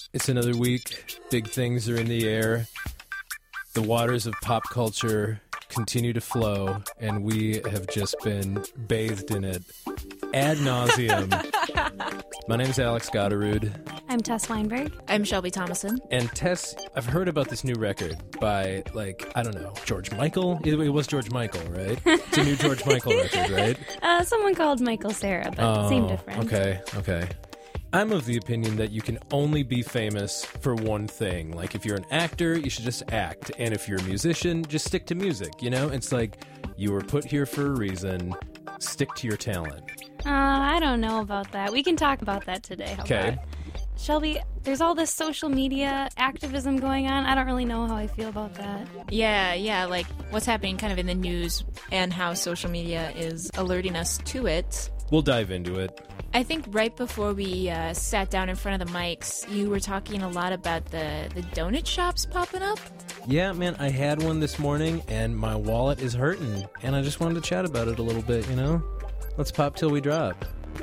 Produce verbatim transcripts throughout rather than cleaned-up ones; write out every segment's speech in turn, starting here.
It's another week. Big things are in the air. The waters of pop culture continue to flow, and we have just been bathed in it ad nauseum. My name is Alex Gotterud. I'm Tess Weinberg. I'm Shelby Thomason. And Tess, I've heard about this new record by, like, I don't know, George Michael? It, it was George Michael, right? It's a new George Michael record, right? Uh, someone called Michael Cera, but oh, same difference. Okay, okay. I'm of the opinion that you can only be famous for one thing. Like, if you're an actor, you should just act. And if you're a musician, just stick to music, you know? It's like, you were put here for a reason. Stick to your talent. Uh, I don't know about that. We can talk about that today. Okay. Shelby, there's all this social media activism going on. I don't really know how I feel about that. Yeah, yeah, like what's happening kind of in the news and how social media is alerting us to it. We'll dive into it. I think right before we uh, sat down in front of the mics, you were talking a lot about the, the donut shops popping up. Yeah, man, I had one this morning, and my wallet is hurting, and I just wanted to chat about it a little bit, you know? Let's pop till we drop.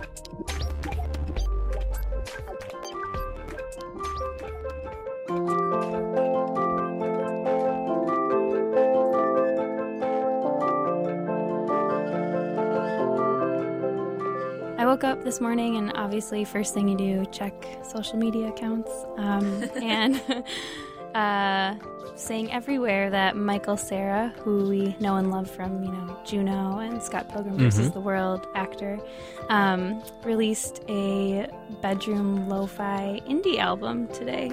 I woke up this morning, and obviously first thing you do, check social media accounts. Um, and uh, saying everywhere that Michael Cera, who we know and love from, you know, Juno and Scott Pilgrim versus Mhm. the World actor, um, released a bedroom lo-fi indie album today.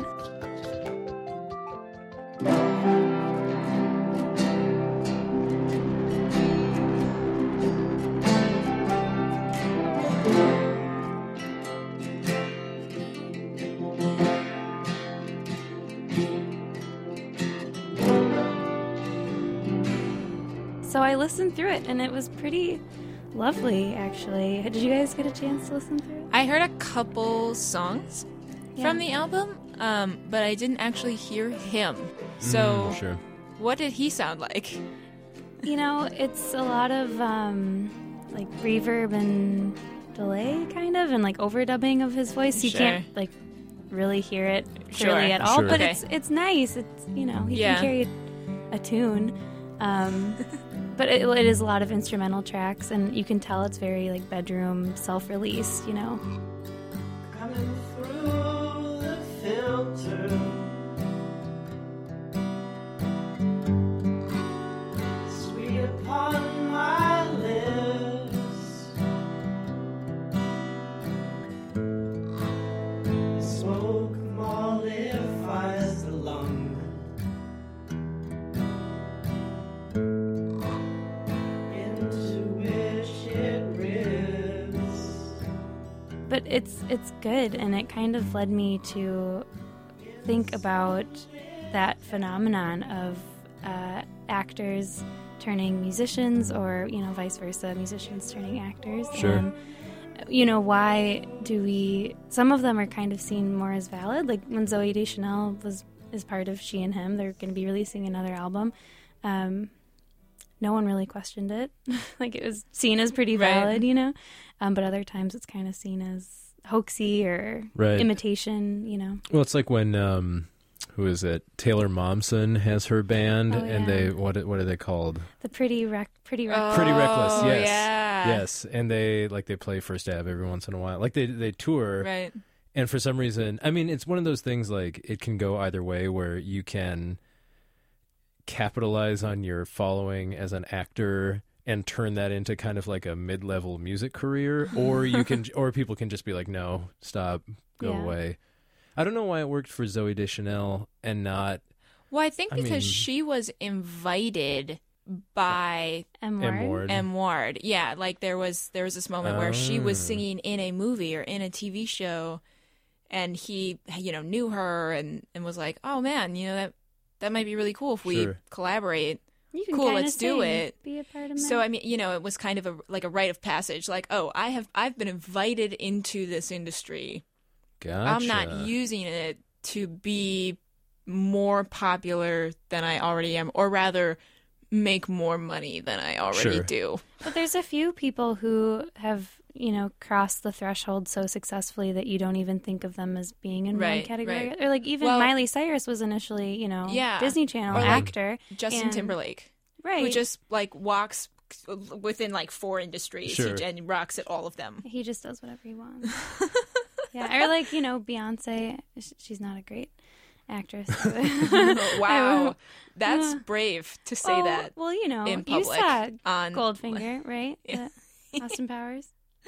So I listened through it, and it was pretty lovely, actually. Did you guys get a chance to listen through it? I heard a couple songs Yeah. from the album, um, but I didn't actually hear him. So Mm, sure. what did he sound like? You know, it's a lot of, um, like, reverb and delay, kind of, and, like, overdubbing of his voice. You Sure. can't, like, really hear it clearly Sure. at all, Sure. but Okay. it's it's nice. It's, you know, he Yeah. can carry a, a tune. Um, but it, it is a lot of instrumental tracks, and you can tell it's very, like, bedroom, self-released, you know. Coming through the filter, sweet upon my lips, the smoke mollifies the lung, into which it ribs. But it's it's good, and it kind of led me to think about that phenomenon of uh, actors turning musicians, or, you know, vice versa, musicians turning actors. Sure. And, you know, why do we... Some of them are kind of seen more as valid. Like when Zooey Deschanel was is part of She and Him, they're going to be releasing another album. Um, no one really questioned it. Like, it was seen as pretty Right. valid, you know? Um, but other times it's kind of seen as hoaxy or Right. imitation, you know? Well, it's like when, um, who is it? Taylor Momsen has her band, Oh, and yeah. they, what what are they called? The pretty rec- pretty rec- Pretty Reckless, Oh, yes. yeah. Yes, and they, like, they play First Ave every once in a while. Like, they, they tour. Right. And for some reason, I mean, it's one of those things, like, it can go either way, where you can capitalize on your following as an actor and turn that into kind of like a mid-level music career, or you can, or people can just be like, no, stop, go Yeah. away. I don't know why it worked for Zooey Deschanel and not Well, I think I because mean- she was invited by M. M. Ward. Ward. M. Ward. Yeah, like there was there was this moment where she was Oh. singing in a movie or in a T V show, and he, you know, knew her and, and was like, oh man, you know, that that might be really cool if we Sure. collaborate. You can Cool, kinda let's do sing, it. Be a part of So my- I mean, you know, it was kind of a like a rite of passage. Like, oh, I have I've been invited into this industry. Gotcha. I'm not using it to be more popular than I already am, or rather, make more money than I already Sure. do. But there's a few people who have you know, cross the threshold so successfully that you don't even think of them as being in Right, one category. right. Or like even Well- Miley Cyrus was initially, you know, Yeah. Disney Channel Or, like, actor. Justin and- Timberlake, Right. who just like walks within like four industries Sure. he- and rocks at all of them. He just does whatever he wants. Yeah, or like, you know, Beyonce, sh- she's not a great actress. Wow, that's brave to say Oh, that Well, you know, in you public saw on Goldfinger, right? Yeah. The Austin Powers.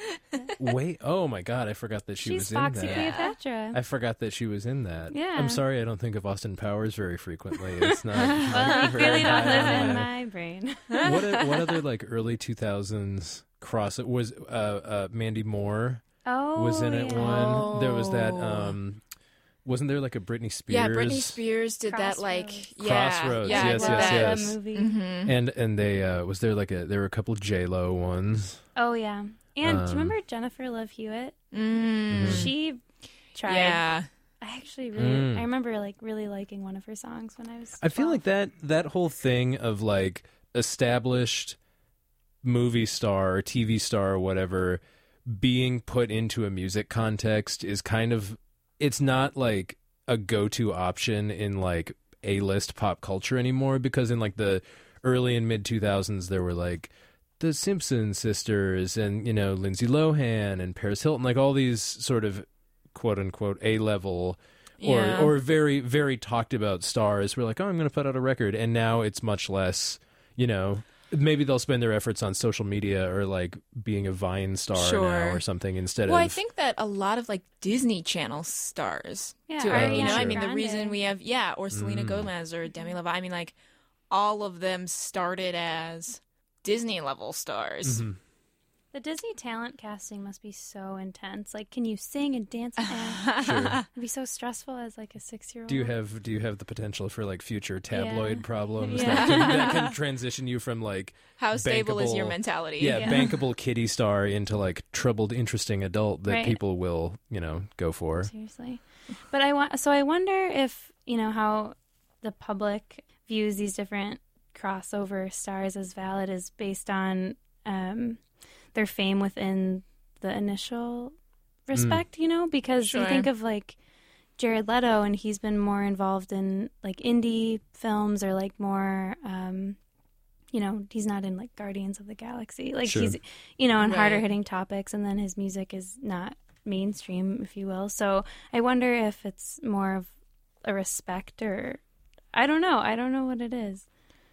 Wait, oh my God, I forgot that she She's was in Foxy that. Cleopatra. I forgot that she was in that. Yeah. I'm sorry, I don't think of Austin Powers very frequently. It's not. Well, you very really don't high live on in my- my brain. what o- what other like early two thousands cross was uh, uh Mandy Moore Oh, was in it yeah. one. There was that Oh. um wasn't there like a Britney Spears? Yeah, Britney Spears did that like Crossroads. yeah, Crossroads, yeah, I yes, did yes, that. yes. The movie. Mhm. And and they uh was there like a there were a couple J Lo ones. Oh yeah. And do Um, you remember Jennifer Love Hewitt? Mm. She tried. Yeah, I actually really Mm. I remember like really liking one of her songs when I was I feel twelve. like that that whole thing of like established movie star or T V star or whatever being put into a music context is kind of it's not like a go-to option in like A-list pop culture anymore, because in like the early and mid two thousands there were like the Simpson sisters and, you know, Lindsay Lohan and Paris Hilton, like all these sort of quote unquote A-level or Yeah. or very very talked about stars. We're like, oh, I'm going to put out a record, and now it's much less. You know, maybe they'll spend their efforts on social media or like being a Vine star Sure. now or something instead well, of. I think that a lot of like Disney Channel stars, Yeah, too, Ariana you know, I mean, the Grande. reason we have yeah, or Selena Mm. Gomez or Demi Lovato. I mean, like all of them started as Disney level stars. Mhm. The Disney talent casting must be so intense. Like, can you sing and dance? And Sure. it'd be so stressful as like a six-year-old. Do you have do you have the potential for like future tabloid Yeah. problems Yeah. that, can, that can transition you from like How stable is your Bankable- mentality? yeah, Yeah. bankable kiddie star into like troubled interesting adult that Right. people will, you know, go for? Seriously. But I want. So I wonder if you know how the public views these different crossover stars as valid is based on um, their fame within the initial respect. You know, because you Sure. think of like Jared Leto, and he's been more involved in like indie films or like more. Um, you know, he's not in like Guardians of the Galaxy. Like Sure. he's, you know, on Right. harder hitting topics, and then his music is not mainstream, if you will. So I wonder if it's more of a respect or I don't know. I don't know what it is.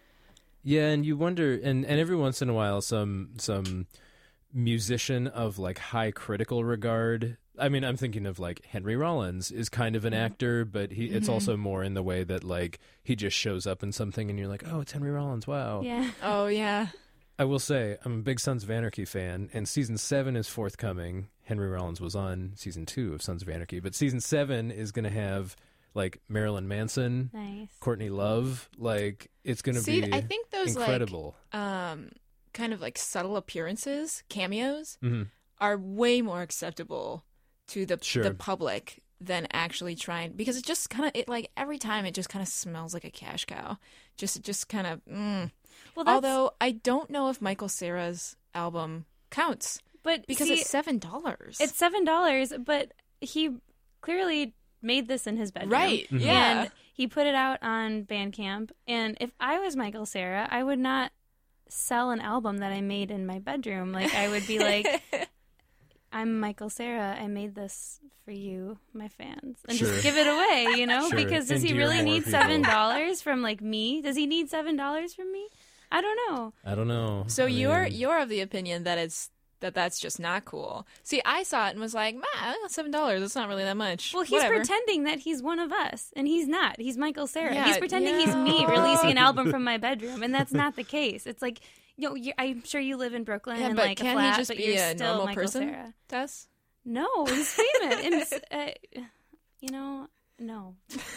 Yeah, and you wonder, and, and every once in a while, some some musician of like high critical regard. I mean, I'm thinking of like Henry Rollins is kind of an actor, but he it's Mhm. also more in the way that like he just shows up in something, and you're like, oh, it's Henry Rollins, wow. Yeah. Oh yeah. I will say, I'm a big Sons of Anarchy fan, and season seven is forthcoming. Henry Rollins was on season two of Sons of Anarchy, but season seven is going to have like Marilyn Manson, Nice. Courtney Love. Like it's going to See, be I think those incredible. like um kind of like subtle appearances, cameos, Mhm. are way more acceptable to the Sure. the public than actually trying, because it just kind of it like every time it just kind of smells like a cash cow. Just just kind of. Mm. Well, that's, Although I don't know if Michael Cera's album counts but because see, it's seven dollars. it's seven dollars, but he clearly made this in his bedroom. right. Mhm. Yeah. And he put it out on Bandcamp. And if I was Michael Cera, I would not sell an album that I made in my bedroom. Like, I would be like, I'm Michael Cera. I made this for you, my fans. And Sure. just give it away, you know? Sure. Because does he Endear really more need people. seven dollars from, like, me? Does he need seven dollars from me? I don't know. I don't know. So I you're mean, you're of the opinion that it's that that's just not cool. See, I saw it and was like, "Man, seven dollars. That's not really that much." Well, he's Whatever. pretending that he's one of us, and he's not. He's Michael Cera. Yeah, he's pretending he's yeah. me releasing an album from my bedroom, and that's not the case. It's like, you know, you, I'm sure you live in Brooklyn Yeah, and but like can a he flat, just but be you're a still normal Michael person? Cera. Tess? No, he's famous. and, s- uh, you know, no.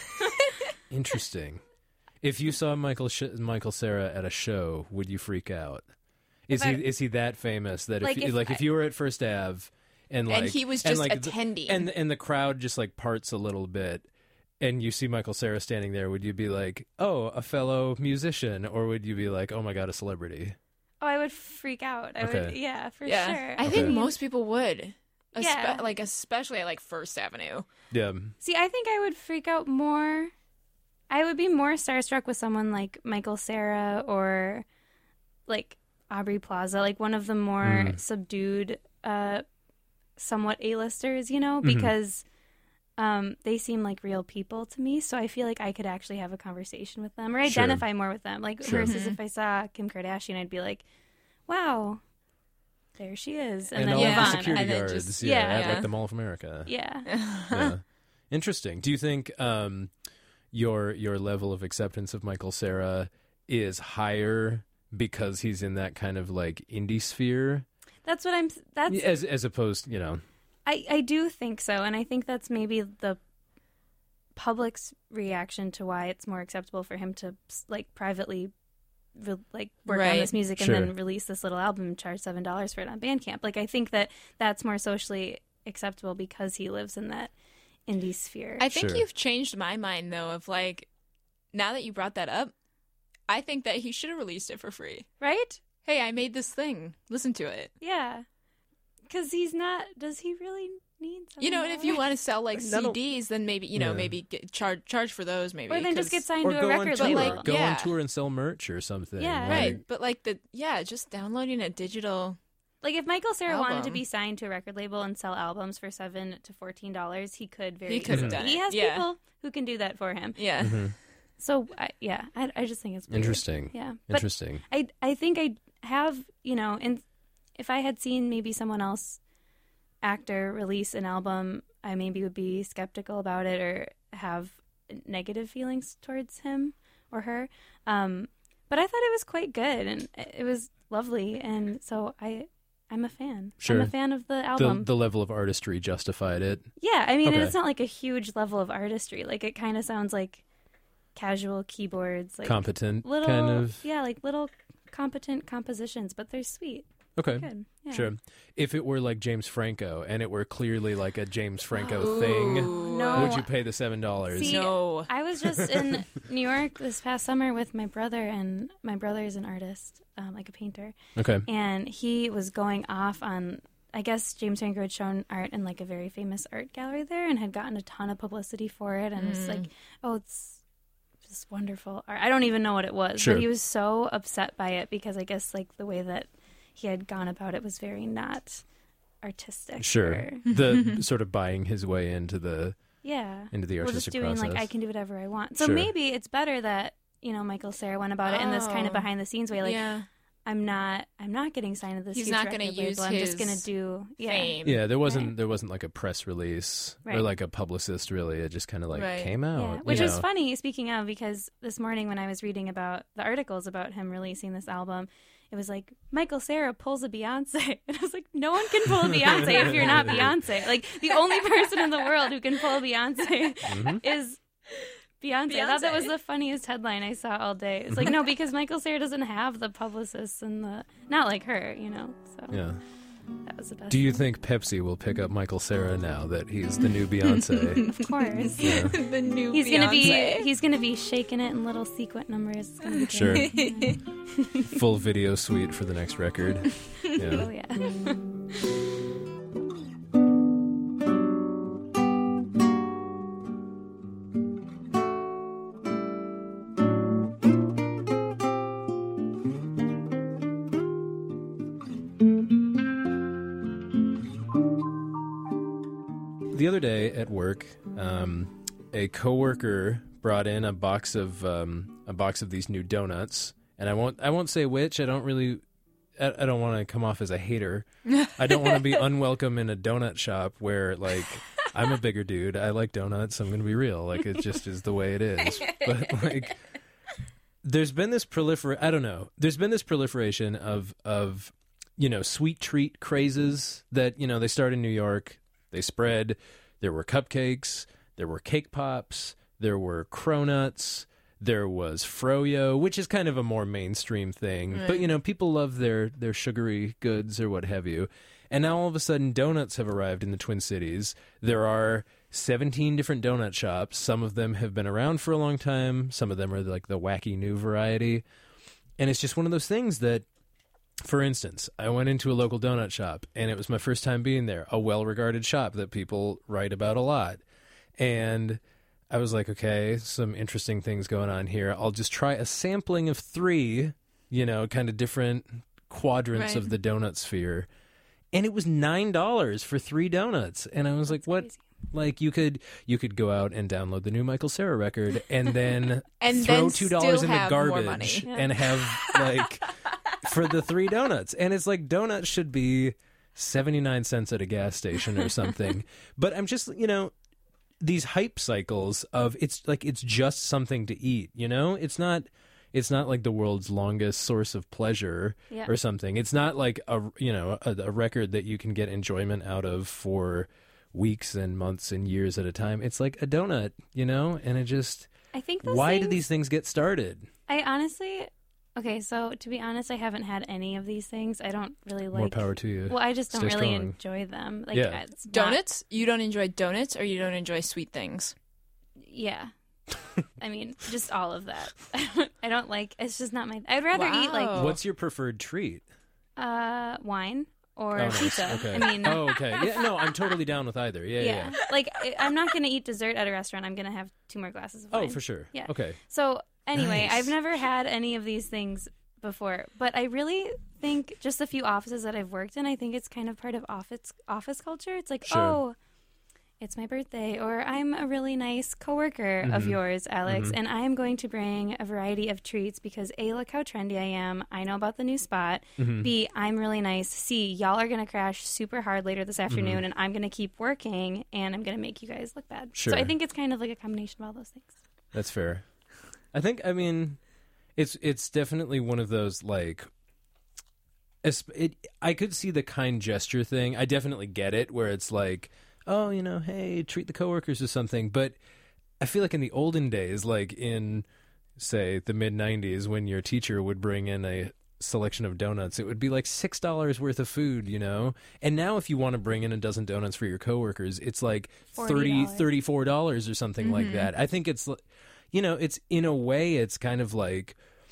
Interesting. If you saw Michael Sh- Michael Cera at a show, would you freak out? Is If he I- is he that famous that if, Like, you, if like I- if you were at First Ave and like And he was and, just like, the- attending. and and the crowd just like parts a little bit, and you see Michael Cera standing there, would you be like, oh, a fellow musician, or would you be like, oh my god, a celebrity? Oh, I would freak out. I Okay. would, yeah, for yeah, sure. I think Okay. most people would. Espe- Yeah. like especially at like First Avenue. Yeah. See, I think I would freak out more. I would be more starstruck with someone like Michael Cera or like Aubrey Plaza, like one of the more Mm. subdued, uh, somewhat A-listers, you know, Mhm. because um, they seem like real people to me. So I feel like I could actually have a conversation with them or Sure. identify more with them. Like Sure. versus if I saw Kim Kardashian, I'd be like, wow, there she is. And, And, then all move the on. security And then guards, just- yeah, yeah. at like the Mall of America. Yeah. Yeah. Interesting. Do you think um, your your level of acceptance of Michael Cera is higher because he's in that kind of like indie sphere, That's what I'm, that's, as as opposed, you know? I, I do think so, and I think that's maybe the public's reaction to why it's more acceptable for him to like privately re- like work on Right. this music and Sure. then release this little album and charge seven dollars for it on Bandcamp. Like I think that that's more socially acceptable because he lives in that indie sphere. I think Sure. you've changed my mind though. Of like, now that you brought that up, I think that he should have released it for free. right? Hey, I made this thing. Listen to it. Yeah, because he's not. Does he really need? You know, and if you $7? want to sell like That'll- C Ds, then maybe you know Yeah. maybe get, charge charge for those. Maybe or then just 'cause- get signed Or to a go on record tour, label. go Yeah. on tour and sell merch or something. Yeah. like- right. But like the yeah, just downloading a digital. Like if Michael Cera wanted to Album. be signed to a record label and sell albums for seven to fourteen dollars, he could very. He could have easily. done He it, has yeah. people who can do that for him. Yeah. Mhm. So I, yeah, I, I just think it's weird. Interesting. Yeah, but Interesting. I I think I have you know, and if I had seen maybe someone else actor release an album, I maybe would be skeptical about it or have negative feelings towards him or her. Um, but I thought it was quite good and it was lovely, and so I. I'm a fan. Sure. I'm a fan of the The album. the level of artistry justified it. Yeah, I mean, and Okay. it's not like a huge level of artistry. Like it kind of sounds like casual keyboards, like Competent little, kind of. yeah, like little competent compositions, but they're sweet. Okay. Good. Yeah. Sure. If it were like James Franco and it were clearly like a James Franco Ooh. thing, No. would you pay the seven dollars? See, No. I was just in New York this past summer with my brother, and my brother is an artist, um, like a painter, Okay. and he was going off on. I guess James Franco had shown art in like a very famous art gallery there, and had gotten a ton of publicity for it, and was like, "Oh, it's just wonderful art." I don't even know what it was, Sure. but he was so upset by it because I guess like the way that he had gone about it was very not artistic. Sure. or- The sort of buying his way into the yeah. into the We're artistic just doing process. like I can do whatever I want. So Sure. maybe it's better that you know Michael Cera went about it in this kind of Oh. behind the scenes way. Like yeah. I'm not, I'm not getting signed to this. He's huge not gonna record use label. I'm just his gonna do yeah. Fame. Yeah, there wasn't Right. there wasn't like a press release or Right. like a publicist really. It just kind of like Right. came out. Yeah, you which is know. funny. Speaking of, because this morning when I was reading about the articles about him releasing this album, it was like Michael Cera pulls a Beyonce, and I was like, no one can pull a Beyonce if you're not Beyonce. Like the only person in the world who can pull a Beyonce Mhm. is Beyonce. I thought that was Beyonce. the funniest headline I saw all day. It's like no, because Michael Cera doesn't have the publicists and the not like her, you know. So Yeah. that was the best. Do you think Pepsi will pick up Michael Cera now that he's the new Beyonce? Of course. Yeah. the new He's gonna be Beyonce. he's gonna be shaking it in little sequent numbers. It's gonna be Sure. great. Full video suite for the next record. Oh Yeah. yeah. The other day at work, um, a coworker brought in a box of um, a box of these new donuts, and I won't I won't say which. I don't really I, I don't want to come off as a hater. I don't want to be unwelcome in a donut shop where like I'm a bigger dude. I like donuts. I'm going to be real. Like it just is the way it is. But like there's been this prolifer I don't know. There's been this proliferation of of you know sweet treat crazes that you know they start in New York. They spread. There were cupcakes. There were cake pops. There were cronuts. There was froyo, which is kind of a more mainstream thing. But, you know, people love their, their sugary goods or what have you. And now all of a sudden donuts have arrived in the Twin Cities. There are seventeen different donut shops. Some of them have been around for a long time. Some of them are like the wacky new variety. And it's just one of those things that for instance, I went into a local donut shop, and it was my first time being there, a well-regarded shop that people write about a lot. And I was like, okay, some interesting things going on here. I'll just try a sampling of three, you know, kind of different quadrants Right. of the donut sphere. And it was nine dollars for three donuts. And I was like, what? crazy. Like, you could you could go out and download the new Michael Cera record and then And throw then two dollars still in the have more garbage money. Yeah. and have, like, for the three donuts. And it's like, donuts should be seventy-nine cents at a gas station or something. But I'm just, you know, these hype cycles of it's like it's just something to eat, you know? It's not it's not like the world's longest source of pleasure Yeah. or something. It's not like a, you know, a, a record that you can get enjoyment out of for weeks and months and years at a time. It's like a donut, you know? And it just I think those why things, did these things get started? I honestly, okay, so to be honest, I haven't had any of these things. I don't really like. More power to you. Well, I just don't Stay really strong. enjoy them. Like, Yeah. it's not- Donuts? You don't enjoy donuts, or you don't enjoy sweet things? Yeah. I mean, just all of that. I don't like. It's just not my. I'd rather eat like Wow. What's your preferred treat? uh wine or Oh, nice. pizza. Okay. I mean, oh, okay. Yeah, no, I'm totally down with either. Yeah, yeah. yeah. Like, I- I'm not gonna eat dessert at a restaurant. I'm gonna have two more glasses of wine. Oh, for sure. Yeah. Okay. So anyway, Nice. I've never had any of these things before, but I really think just a few offices that I've worked in, I think it's kind of part of office office culture. It's like, Sure. oh, it's my birthday, or I'm a really nice coworker of Mhm. yours, Alex, Mhm. and I'm going to bring a variety of treats because A, look how trendy I am. I know about the new spot. Mhm. B, I'm really nice. C, y'all are going to crash super hard later this afternoon, Mhm. and I'm going to keep working, and I'm going to make you guys look bad. Sure. So I think it's kind of like a combination of all those things. That's fair. I think, I mean, it's it's definitely one of those, like, es- it, I could see the kind gesture thing. I definitely get it, where it's like, oh, you know, hey, treat the coworkers or something. But I feel like in the olden days, like in, say, the mid nineties, when your teacher would bring in a selection of donuts, it would be like six dollars worth of food, you know? And now if you want to bring in a dozen donuts for your coworkers, it's like thirty forty dollars, dollars. thirty-four dollars or something like that. I think it's, you know, it's in a way, it's kind of like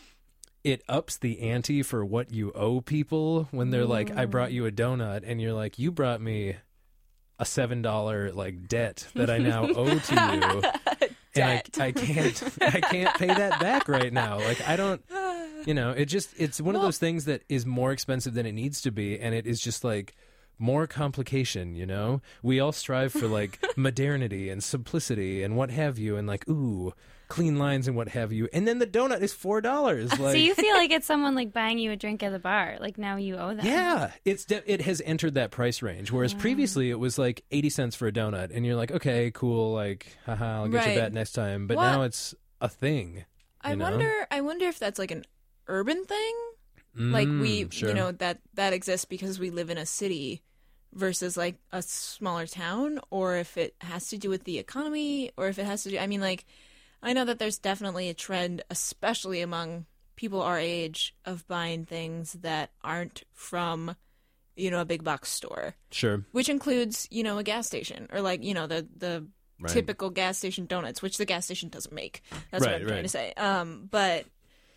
it ups the ante for what you owe people when they're like, I brought you a donut, and you're like, you brought me a seven dollar like debt that I now owe to you. And I, I can't I can't pay that back right now. Like, I don't, you know, it just, it's one of Well- those things that is more expensive than it needs to be, and it is just like more complication, you know? We all strive for like modernity and simplicity and what have you, and like, ooh, clean lines and what have you. And then the donut is four dollars. Like, So you feel like it's someone like buying you a drink at the bar. Like now you owe them. yeah, it's de- it has entered that price range. Whereas previously it was like eighty cents for a donut, and you're like, okay, cool, like, haha, I'll get Right. you that next time. But What- now it's a thing. I you know? wonder. I wonder if that's like an urban thing. Like we, Mm, sure. you know, that that exists because we live in a city versus like a smaller town, or if it has to do with the economy, or if it has to do. I mean, like, I know that there's definitely a trend, especially among people our age, of buying things that aren't from, you know, a big box store, Sure. which includes, you know, a gas station, or like, you know, the the Right. typical gas station donuts, which the gas station doesn't make. That's Right, what I'm trying right. to say. Um, but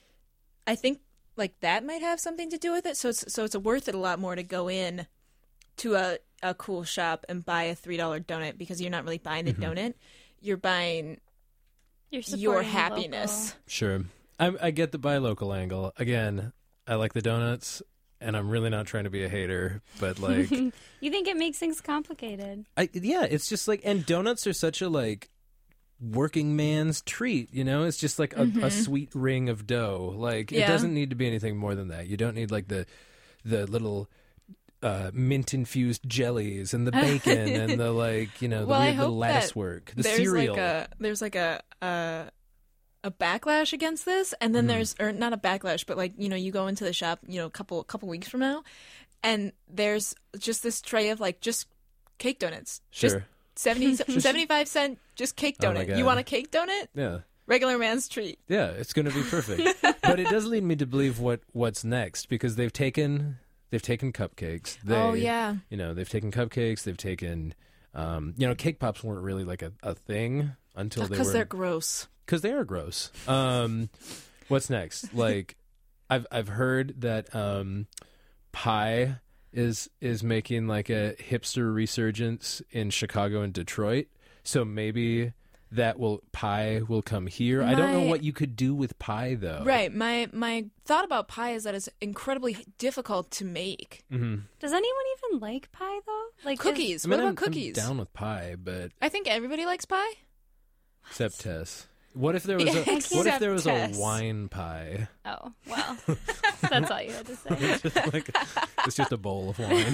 I think like that might have something to do with it. So it's so it's worth it a lot more to go in to a, a cool shop and buy a three dollar donut, because you're not really buying the Mm-hmm. donut, you're buying You're supporting your the happiness. Sure. I, I get the buy local angle. Again, I like the donuts, and I'm really not trying to be a hater, but like, local. You think it makes things complicated? I yeah, it's just like, and donuts are such a like working man's treat, you know? It's just like a, a sweet ring of dough. Like, it Yeah. doesn't need to be anything more than that. You don't need like the the little uh, mint infused jellies and the bacon and the like, you know, the Well, I weird little hope lattice that work, the there's cereal. like a there's like a a, a backlash against this, and then Mm-hmm. there's or not a backlash, but like, you know, you go into the shop, you know, a couple couple weeks from now, and there's just this tray of like just cake donuts, just Sure. seventy, seventy-five cent just cake Oh my donut. God. You want a cake donut? Yeah. Regular man's treat. Yeah, it's going to be perfect. But it does lead me to believe what what's next, because they've taken they've taken cupcakes. They, Oh yeah. You know, they've taken cupcakes. They've taken, um, you know, cake pops weren't really like a, a thing until they Because were they're gross. because they are gross. Um, what's next? Like, I've I've heard that um, pie is is making like a hipster resurgence in Chicago and Detroit. So maybe that will pie will come here. I don't know My- what you could do with pie though. Right. My my thought about pie is that it's incredibly difficult to make. Mm-hmm. Does anyone even like pie though? Like is- Cookies. I mean, what about I'm, cookies? I'm down with pie, but I think everybody likes pie. except Tess. What if there was a Except what if there was Tess. a wine pie? Oh well, that's all you had to say. It's just, like, it's just a bowl of wine.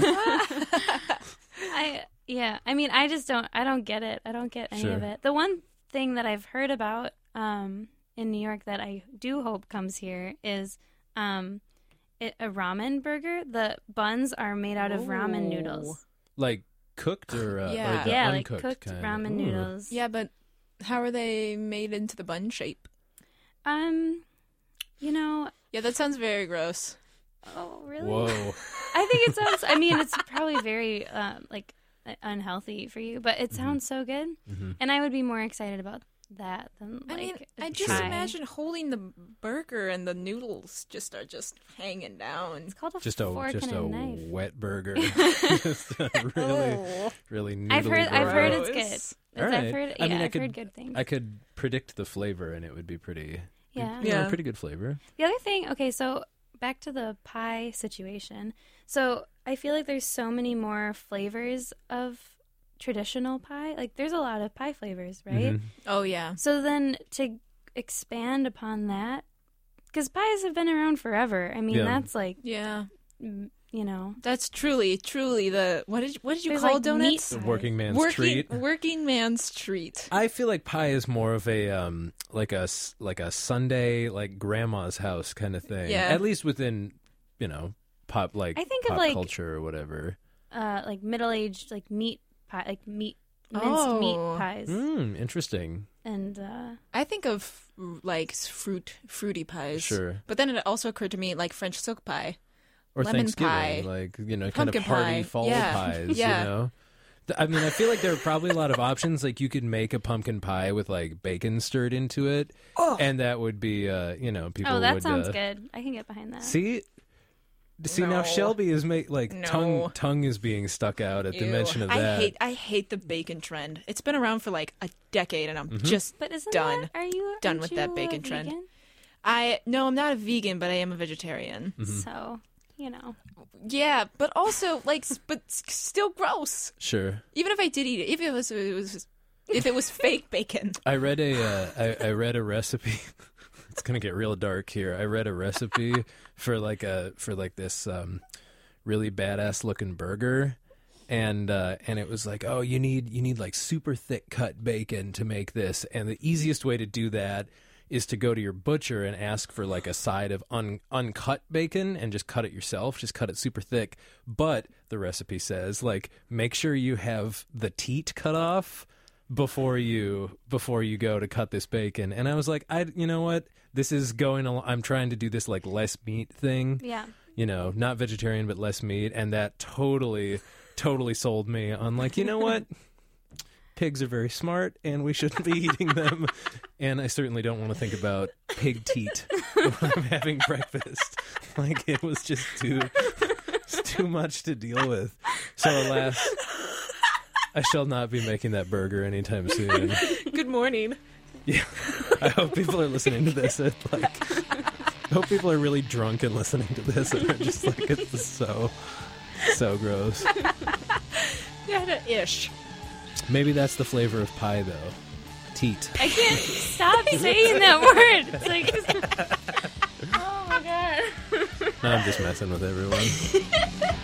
I yeah. I mean, I just don't. I don't get it. I don't get any Sure. of it. The one thing that I've heard about um, in New York that I do hope comes here is um, it, a ramen burger. The buns are made out of ramen noodles. Like cooked or uh, Yeah. or the Yeah, like uncooked cooked kind? ramen Ooh. noodles. Yeah, but how are they made into the bun shape? Um, you know. Yeah, that sounds very gross. Oh really? Whoa. I think it sounds. I mean, it's probably very um, like unhealthy for you, but it sounds so good, Mhm. and I would be more excited about that than like. I mean, a I just pie. imagine holding the burger and the noodles just are just hanging down. It's called a Just a fork just and a, a knife. wet burger. Just a really Oh. really noodly I've heard. I've heard burger. it's good. Gross. It's, All right. I've heard. I Yeah, mean, I I've could- heard good things. I could predict the flavor and it would be pretty yeah. you know, Yeah. pretty good flavor. The other thing. Okay, so back to the pie situation. So I feel like there's so many more flavors of traditional pie. Like there's a lot of pie flavors, right? Mhm. Oh yeah. So then to expand upon that, because pies have been around forever. I mean, Yeah. that's like, Yeah. mm, you know, That's truly, truly the what did what did you There's, call like, donuts? The meat- working man's working treat. working man's treat. I feel like pie is more of a um like a s- like a Sunday like grandma's house kind of thing. Yeah. At least within, you know, pop like I think of, pop like- culture or whatever. uh, like middle-aged like meat pie, like meat minced Oh. meat pies, Mm, interesting. and uh, I think of like fruit fruity pies. Sure. But then it also occurred to me like French silk pie. Or Lemon Thanksgiving, pie. like, you know, kind of Pumpkin hearty pie. fall Yeah. pies, Yeah. you know? Th- I mean, I feel like there are probably a lot of options. Like, you could make a pumpkin pie with, like, bacon stirred into it. Oh. And that would be, uh, you know, people oh, that would... sounds uh, good. I can get behind that. See? See, now No. Shelby is, make, like, No. tongue tongue is being stuck out at the Ew. mention of I that. hate I hate the bacon trend. It's been around for like a decade, and I'm Mm-hmm. just But isn't done. that? Are you Done aren't with you that a bacon trend. vegan? I no, I'm not a vegan, but I am a vegetarian. Mm-hmm. So you know, Yeah, but also like, s- but s- still gross. Sure. Even if I did eat it, if it was, it was if it was fake bacon. I read a uh, I, I read a recipe. It's gonna get real dark here. I read a recipe for like a for like this um, really badass looking burger, and uh, and it was like, oh, you need you need like super thick cut bacon to make this, and the easiest way to do that is to go to your butcher and ask for like a side of un- uncut bacon and just cut it yourself. Just cut it super thick. But the recipe says like make sure you have the teat cut off before you before you go to cut this bacon. And I was like, I you know what? This is going al- I'm trying to do this like less meat thing. yeah. You know, not vegetarian but less meat, and that totally totally sold me on like, you know what? Pigs are very smart and we shouldn't be eating them. And I certainly don't want to think about pig teat when I'm having breakfast. Like it was just too it's too much to deal with. So alas, I shall not be making that burger anytime soon. Good morning. Yeah, I hope people are listening to this. At, like, I hope people are really drunk and listening to this and are just like, it's so, so gross. Yeah, ish. Maybe that's the flavor of pie, though. Teat. I can't stop saying that word. It's like, oh my god. No, I'm just messing with everyone.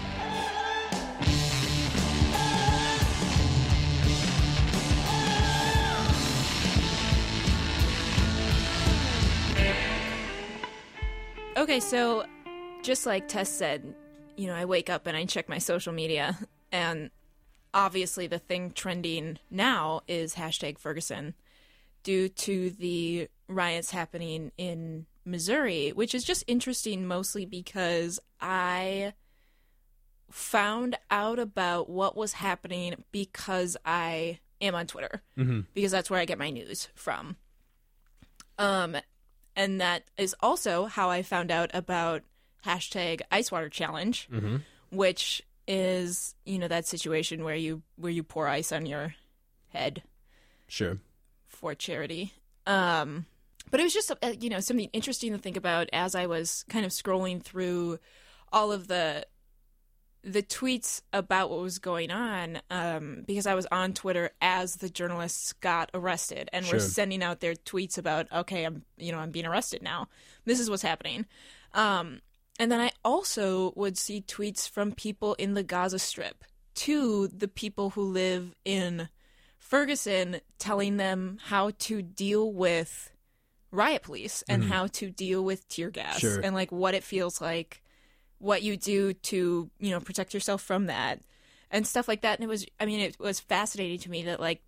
Okay, so just like Tess said, you know, I wake up and I check my social media, and obviously the thing trending now is hashtag Ferguson due to the riots happening in Missouri, which is just interesting mostly because I found out about what was happening because I am on Twitter, Mm-hmm. because that's where I get my news from. Um, and that is also how I found out about hashtag ice water challenge, Mm-hmm. which is, you know, that situation where you where you pour ice on your head Sure. for charity. Um, but it was just, uh, you know, something interesting to think about as I was kind of scrolling through all of the the tweets about what was going on, um, because I was on Twitter as the journalists got arrested and Sure. were sending out their tweets about, okay, I'm, you know, I'm being arrested now. This is what's happening. Um, and then I also would see tweets from people in the Gaza Strip to the people who live in Ferguson, telling them how to deal with riot police and how to deal with tear gas Sure. and like what it feels like, what you do to, you know, protect yourself from that and stuff like that. And it was, I mean, it was fascinating to me that like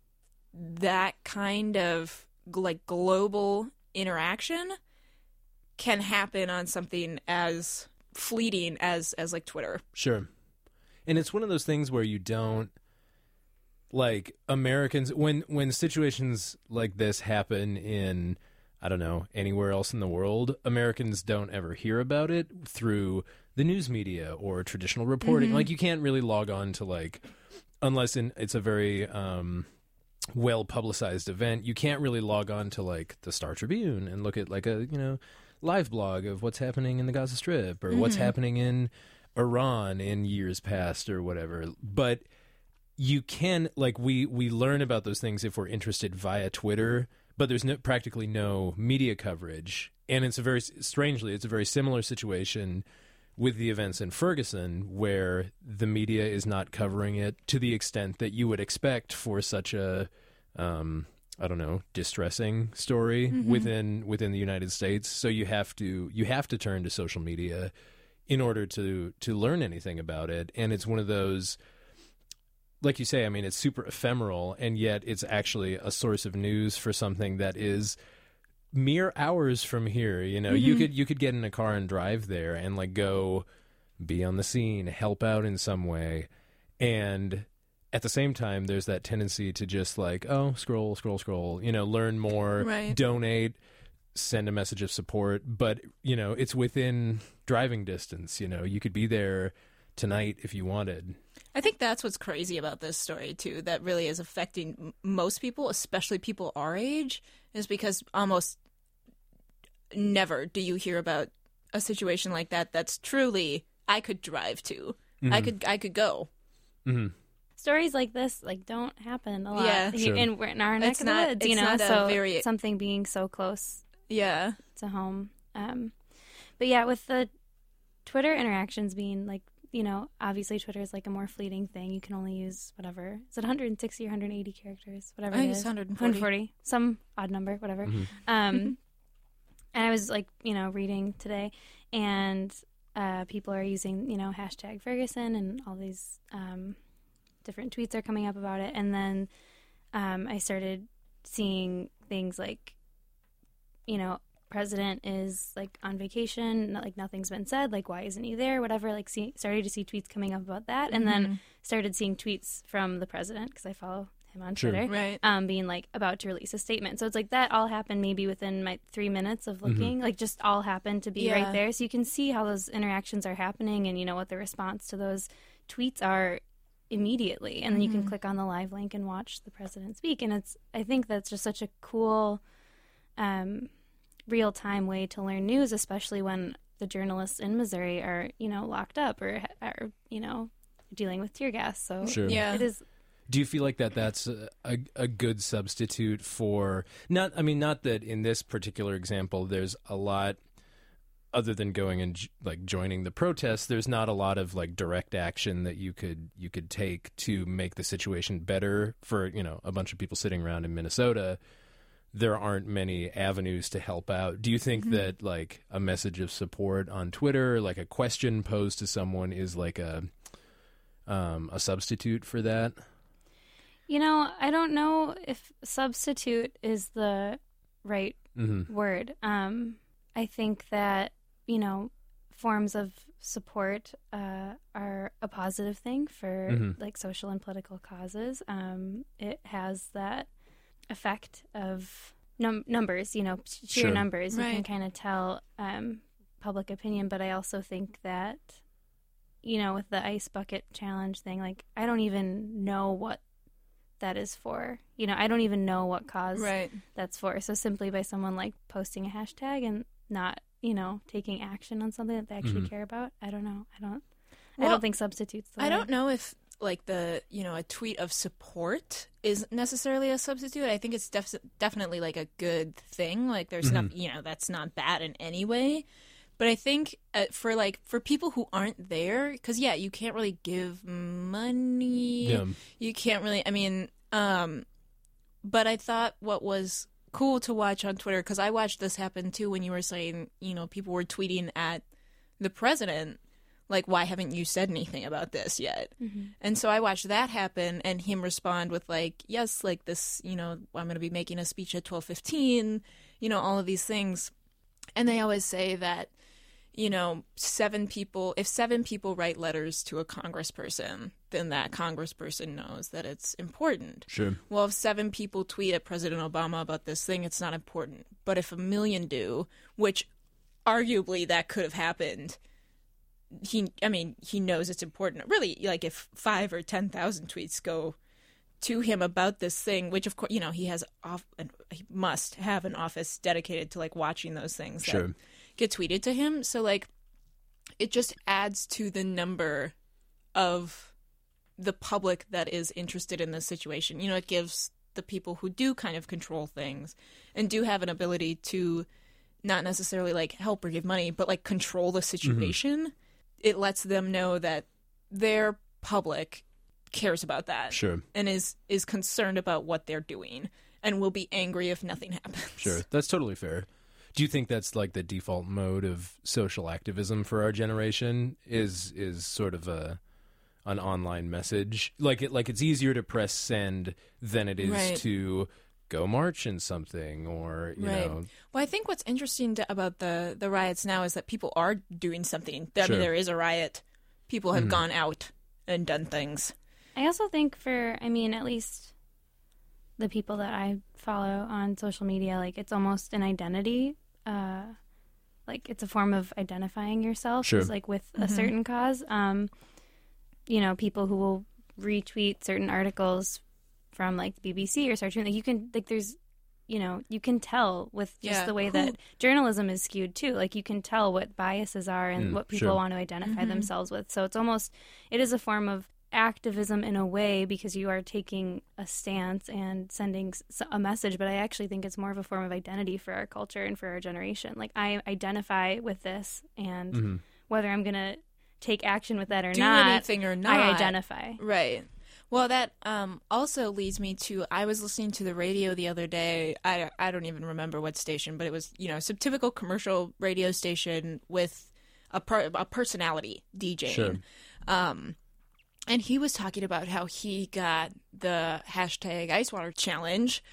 that kind of like global interaction can happen on something as fleeting as, as like Twitter. Sure. And it's one of those things where you don't, like, Americans, when when situations like this happen in, I don't know, anywhere else in the world, Americans don't ever hear about it through the news media or traditional reporting. Mm-hmm. Like, you can't really log on to, like, unless in, it's a very um, well-publicized event, you can't really log on to, like, the Star Tribune and look at, like, a, you know, live blog of what's happening in the Gaza Strip or Mm-hmm. what's happening in Iran in years past or whatever. But you can, like, we we learn about those things if we're interested via Twitter, but there's no, practically no media coverage. And it's a very, strangely, it's a very similar situation with the events in Ferguson, where the media is not covering it to the extent that you would expect for such a, um, I don't know, distressing story Mm-hmm. within within the United States. So you have to you have to turn to social media in order to to learn anything about it. And it's one of those, like you say, I mean, it's super ephemeral, and yet it's actually a source of news for something that is mere hours from here. You know, you could you could get in a car and drive there and like go be on the scene, help out in some way. And at the same time, there's that tendency to just like, oh, scroll, scroll, scroll, you know, learn more, Right. donate, send a message of support. But, you know, it's within driving distance. You know, you could be there tonight if you wanted. I think that's what's crazy about this story, too, that really is affecting m- most people, especially people our age, is because almost never do you hear about a situation like that that's truly, I could drive to. I could I could go. Mm-hmm. Stories like this like don't happen a lot. Yeah. He- Sure. and we're in our neck It's of not- the woods, you it's know. not a So very- something being so close Yeah. to home. Um, but yeah, with the Twitter interactions being like, you know, obviously Twitter is like a more fleeting thing. You can only use whatever. Is it one hundred sixty or one hundred eighty characters? Whatever I it think is. it's one hundred forty. one hundred forty. Some odd number, whatever. Um, and I was like, you know, reading today, and uh, people are using, you know, hashtag Ferguson, and all these um, different tweets are coming up about it. And then um, I started seeing things like, you know, president is like on vacation, not, like nothing's been said, like why isn't he there, whatever. Like see, started to see tweets coming up about that, and then started seeing tweets from the president, because I follow him on Sure. Twitter, Right. um, being like about to release a statement. So it's like that all happened maybe within my three minutes of looking, like just all happened to be Yeah. right there. So you can see how those interactions are happening, and you know what the response to those tweets are immediately, and then you can click on the live link and watch the president speak. And it's, I think that's just such a cool um, real-time way to learn news, especially when the journalists in Missouri are, you know, locked up or are, you know, dealing with tear gas. So Sure. Yeah. it is. Do you feel like that that's a, a, a good substitute for, not, I mean, not that in this particular example there's a lot, other than going and j- like joining the protests, there's not a lot of like direct action that you could you could take to make the situation better for, you know, a bunch of people sitting around in Minnesota. There aren't many avenues to help out. Do you think that like a message of support on Twitter, like a question posed to someone, is like a um, a substitute for that? You know, I don't know if substitute is the right Mm-hmm. word. Um, I think that, you know, forms of support uh, are a positive thing for Mhm. like social and political causes. Um, it has that effect of num- numbers, you know, sheer Sure. numbers. You can Right. kind of tell um, public opinion, but I also think that, you know, with the ice bucket challenge thing, like, I don't even know what that is for. You know, I don't even know what cause Right. that's for. So simply by someone, like, posting a hashtag and not, you know, taking action on something that they actually Mhm. care about, I don't know. I don't I Well, don't think substitutes the I way. don't know if like the you know a tweet of support is necessarily a substitute. I think it's def- definitely like a good thing. Like there's Mhm. not you know that's not bad in any way. But I think uh, for like for people who aren't there, because yeah, you can't really give money. Yeah. You can't really. I mean, um, but I thought what was cool to watch on Twitter, because I watched this happen too when you were saying you know people were tweeting at the president. Like, why haven't you said anything about this yet? Mm-hmm. And so I watched that happen and him respond with, like, yes, like this, you know, I'm going to be making a speech at twelve fifteen, you know, all of these things. And they always say that, you know, seven people, if seven people write letters to a congressperson, then that congressperson knows that it's important. Sure. Well, if seven people tweet at President Obama about this thing, it's not important. But if a million do, which arguably that could have happened, he, I mean, he knows it's important. Really, like if five or ten thousand tweets go to him about this thing, which of course, you know, he has off, he must have an office dedicated to like watching those things Sure. that get tweeted to him. So like, it just adds to the number of the public that is interested in this situation. You know, it gives the people who do kind of control things and do have an ability to not necessarily like help or give money, but like control the situation. Mm-hmm. It lets them know that their public cares about that. Sure. And is is concerned about what they're doing and will be angry if nothing happens. Sure. That's totally fair. Do you think that's like the default mode of social activism for our generation is is sort of a an online message? Like it like it's easier to press send than it is Right. to go march in something or, you Right. know. Well, I think what's interesting to, about the, the riots now is that people are doing something. I Sure. mean, there is a riot. People have Mhm. gone out and done things. I also think for, I mean, at least the people that I follow on social media, like it's almost an identity. Uh, like it's a form of identifying yourself, Sure. is like with a Mhm. certain cause. Um, you know, people who will retweet certain articles from like the B B C or Star Tribune, like you can, like there's, you know, you can tell with just Yeah. the way Who- that journalism is skewed too. Like you can tell what biases are and Mm, what people sure. want to identify Mhm. themselves with. So it's almost, it is a form of activism in a way because you are taking a stance and sending s- a message, but I actually think it's more of a form of identity for our culture and for our generation. Like I identify with this, and Mhm. whether I'm going to take action with that or Do not, anything or not. I identify. Right. Well, that um, also leads me to, I was listening to the radio the other day. I, I don't even remember what station, but it was, you know, some typical commercial radio station with a, per, a personality DJing. Sure. Um, and he was talking about how he got the hashtag Icewater Challenge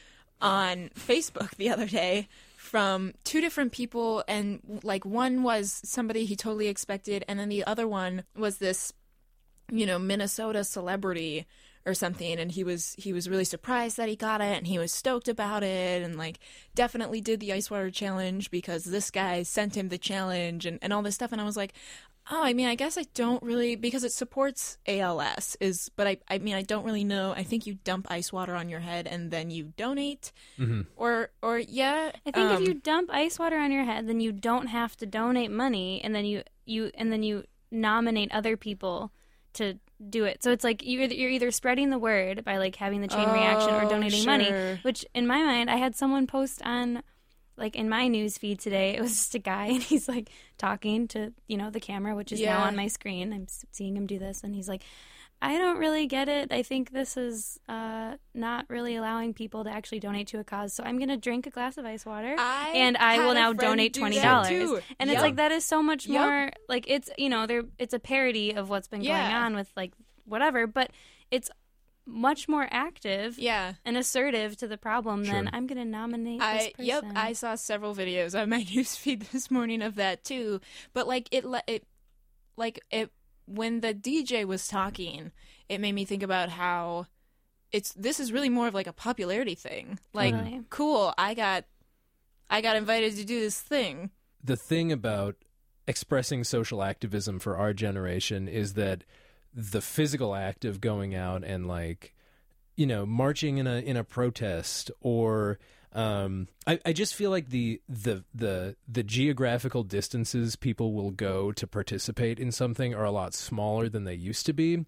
on Facebook the other day from two different people. And like one was somebody he totally expected. And then the other one was this, you know, Minnesota celebrity or something, and he was he was really surprised that he got it, and he was stoked about it, and like definitely did the Icewater Challenge because this guy sent him the challenge and, and all this stuff. And I was like, oh, I mean, I guess I don't really, because it supports A L S, is but I I mean I don't really know. I think you dump ice water on your head and then you donate, Mhm. or or yeah. I think um, if you dump ice water on your head, then you don't have to donate money, and then you you and then you nominate other people to do it. So it's like you're you're either spreading the word by like having the chain reaction or Oh, donating sure. money. Which in my mind, I had someone post on like in my news feed today. It was just a guy, and he's like talking to you know the camera, which is now Yeah. on my screen. I'm s- seeing him do this, and he's like, I don't really get it. I think this is uh, not really allowing people to actually donate to a cause. So I'm going to drink a glass of ice water, I and I had will a now friend donate do twenty that dollars. too. And it's Yep. like that is so much Yep. more like it's you know there it's a parody of what's been going Yeah. on with like whatever, but it's much more active yeah. and assertive to the problem than Sure. I'm going to nominate I this person. yep, I saw several videos on my newsfeed this morning of that too. But like it, le- it, like it when the D J was talking, it made me think about how it's this is really more of like a popularity thing. Like, Totally. cool, I got, I got invited to do this thing. The thing about expressing social activism for our generation is that the physical act of going out and like, you know, marching in a in a protest or um, I, I just feel like the, the the the geographical distances people will go to participate in something are a lot smaller than they used to be.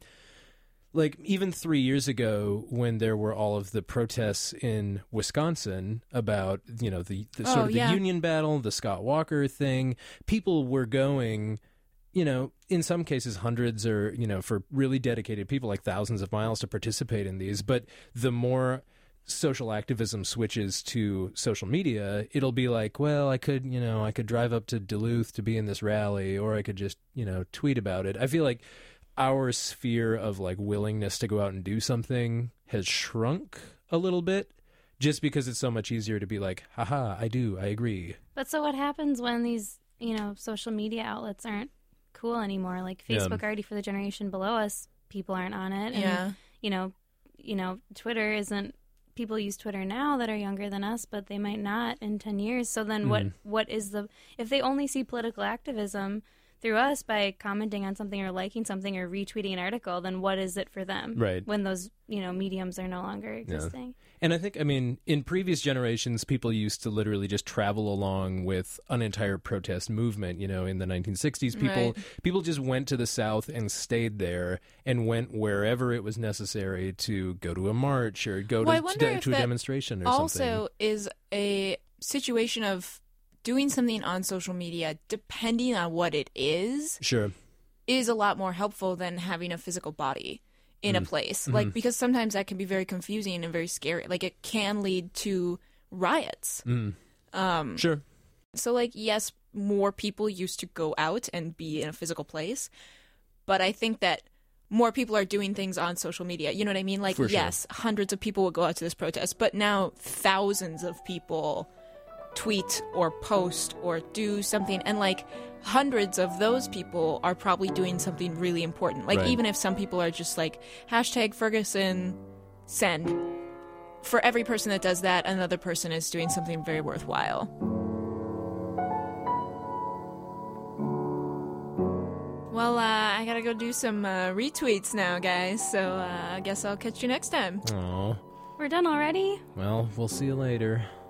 Like, even three years ago, when there were all of the protests in Wisconsin about, you know, the, the sort Oh, of the yeah. union battle, the Scott Walker thing, people were going, you know, in some cases hundreds or, you know, for really dedicated people, like thousands of miles to participate in these. But the more social activism switches to social media, it'll be like, well, I could, you know, I could drive up to Duluth to be in this rally, or I could just, you know, tweet about it. I feel like our sphere of like willingness to go out and do something has shrunk a little bit just because it's so much easier to be like, haha, I do, I agree. But so what happens when these, you know, social media outlets aren't cool anymore? Like Facebook Yeah. already for the generation below us, people aren't on it. And, Yeah. you know, you know, Twitter isn't, people use Twitter now that are younger than us, but they might not in ten years. So then what, Mhm. what is the, if they only see political activism through us by commenting on something or liking something or retweeting an article, then what is it for them? Right. When those, you know, mediums are no longer existing. And I think, I mean, in previous generations, people used to literally just travel along with an entire protest movement. You know, in the nineteen sixties, people Right. people just went to the South and stayed there and went wherever it was necessary to go to a march or go Well, I to, wonder to, if to a that demonstration or also something. is a situation of doing something on social media, depending on what it is, Sure. is a lot more helpful than having a physical body in Mm. a place. Mm-hmm. Like, because sometimes that can be very confusing and very scary. Like, it can lead to riots. Mm. Um, Sure. so, like, yes, more people used to go out and be in a physical place, but I think that more people are doing things on social media. You know what I mean? Like, For sure. yes, hundreds of people will go out to this protest, but now thousands of people tweet or post or do something, and like hundreds of those people are probably doing something really important. Like, Right. even if some people are just like hashtag Ferguson send, for every person that does that, another person is doing something very worthwhile. Well, uh, I gotta go do some uh, retweets now, guys, so uh, I guess I'll catch you next time. Oh, We're done already? well, we'll see you later.